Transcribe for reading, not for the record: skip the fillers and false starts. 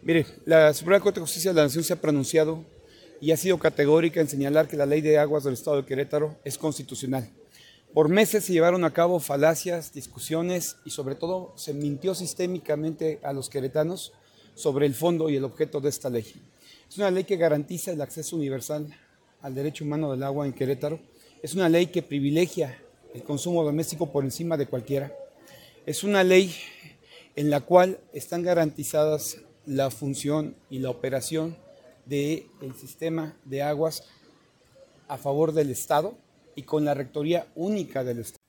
Mire, la Suprema Corte de Justicia de la Nación se ha pronunciado y ha sido categórica en señalar que la Ley de Aguas del Estado de Querétaro es constitucional. Por meses se llevaron a cabo falacias, discusiones y sobre todo se mintió sistémicamente a los queretanos sobre el fondo y el objeto de esta ley. Es una ley que garantiza el acceso universal al derecho humano del agua en Querétaro. Es una ley que privilegia el consumo doméstico por encima de cualquiera. Es una ley en la cual están garantizadas la función y la operación del sistema de aguas a favor del Estado y con la rectoría única del Estado.